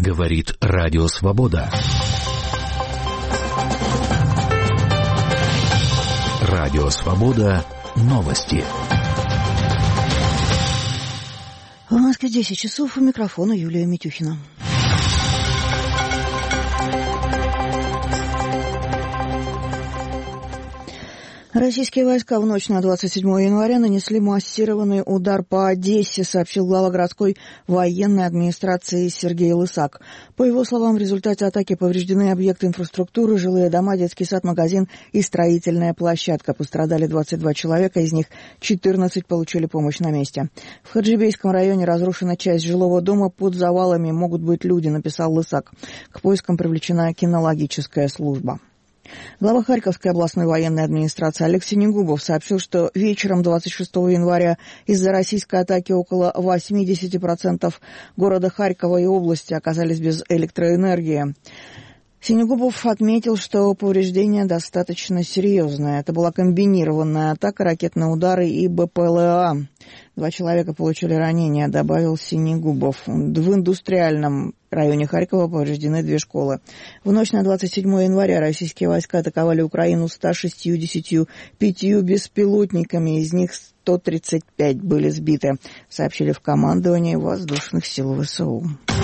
Говорит Радио Свобода. Радио Свобода. Новости. В Москве 10 часов. У микрофона Юлия Митюхина. Российские войска в ночь на 27 января нанесли массированный удар по Одессе, сообщил глава городской военной администрации Сергей Лысак. По его словам, в результате атаки повреждены объекты инфраструктуры, жилые дома, детский сад, магазин и строительная площадка. Пострадали 22 человека, из них 14 получили помощь на месте. В Хаджибейском районе разрушена часть жилого дома, под завалами могут быть люди, написал Лысак. К поискам привлечена кинологическая служба. Глава Харьковской областной военной администрации Олег Синегубов сообщил, что вечером 26 января из-за российской атаки около 80% города Харькова и области оказались без электроэнергии. Синегубов отметил, что повреждение достаточно серьезное. Это была комбинированная атака, ракетные удары и БПЛА. 2 человека получили ранения, добавил Синегубов. В индустриальном районе Харькова повреждены 2 школы. В ночь на 27 января российские войска атаковали Украину 165 беспилотниками, из них 135 были сбиты, сообщили в командовании воздушных сил ВСУ.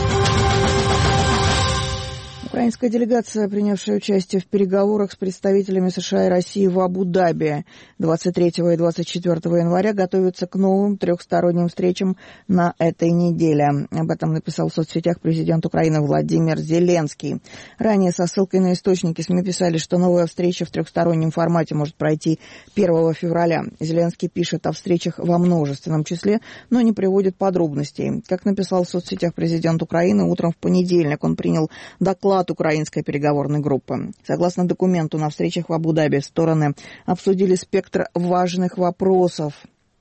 Украинская делегация, принявшая участие в переговорах с представителями США и России в Абу-Даби 23 и 24 января, готовится к новым 3-сторонним встречам на этой неделе. Об этом написал в соцсетях президент Украины Владимир Зеленский. Ранее со ссылкой на источники СМИ писали, что новая встреча в 3-стороннем формате может пройти 1 февраля. Зеленский пишет о встречах во множественном числе, но не приводит подробностей. Как написал в соцсетях президент Украины, утром в понедельник он принял доклад украинской переговорной группы. Согласно документу, на встречах в Абу-Даби стороны обсудили спектр важных вопросов,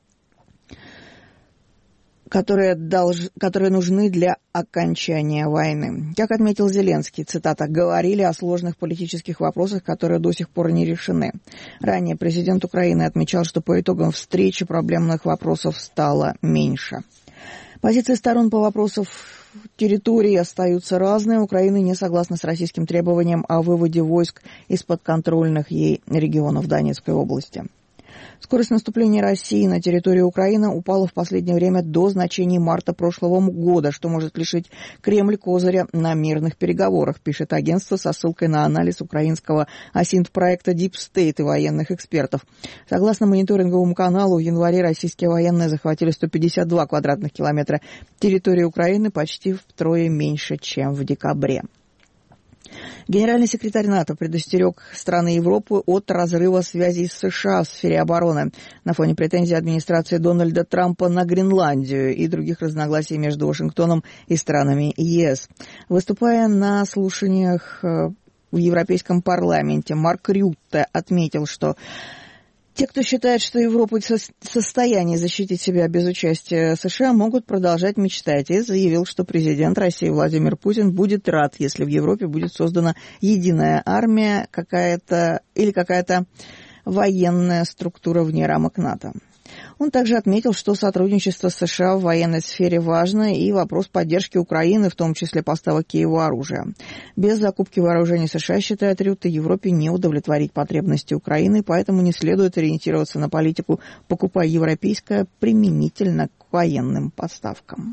которые нужны для окончания войны. Как отметил Зеленский, цитата, «говорили о сложных политических вопросах, которые до сих пор не решены». Ранее президент Украины отмечал, что по итогам встречи проблемных вопросов стало меньше. Позиции сторон по вопросам территории остаются разные. Украина не согласна с российским требованием о выводе войск из подконтрольных ей регионов Донецкой области. Скорость наступления России на территорию Украины упала в последнее время до значений марта прошлого года, что может лишить Кремль козыря на мирных переговорах, пишет агентство со ссылкой на анализ украинского ОСИНТ-проекта Deep State и военных экспертов. Согласно мониторинговому каналу, в январе российские военные захватили 152 квадратных километра территории Украины, почти втрое меньше, чем в декабре. Генеральный секретарь НАТО предостерег страны Европы от разрыва связей с США в сфере обороны на фоне претензий администрации Дональда Трампа на Гренландию и других разногласий между Вашингтоном и странами ЕС. Выступая на слушаниях в Европейском парламенте, Марк Рютте отметил, что те, кто считает, что Европа в состоянии защитить себя без участия США, могут продолжать мечтать, и заявил, что президент России Владимир Путин будет рад, если в Европе будет создана единая армия какая-то военная структура вне рамок НАТО. Он также отметил, что сотрудничество с США в военной сфере важно, и вопрос поддержки Украины, в том числе поставок Киеву оружия. Без закупки вооружений США, считает Рютте, Европе не удовлетворить потребности Украины, поэтому не следует ориентироваться на политику «покупай европейское» применительно к военным поставкам.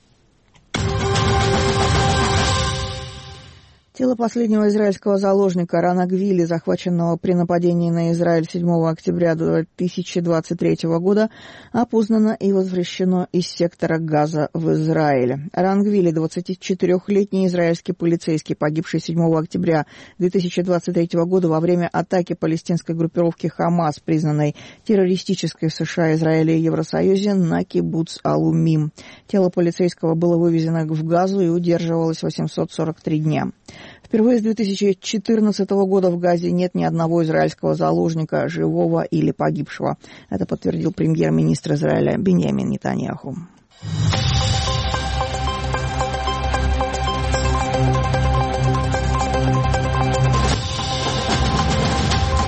Тело последнего израильского заложника Рана Гвили, захваченного при нападении на Израиль 7 октября 2023 года, опознано и возвращено из сектора Газа в Израиль. Ран Гвили, 24-летний израильский полицейский, погибший 7 октября 2023 года во время атаки палестинской группировки «Хамас», признанной террористической в США, Израиле и Евросоюзе, на кибуц Алумим. Тело полицейского было вывезено в Газу и удерживалось 843 дня. Впервые с 2014 года в Газе нет ни одного израильского заложника, живого или погибшего. Это подтвердил премьер-министр Израиля Биньямин Нетаньяху.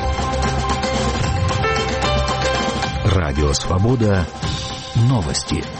Радио Свобода. Новости.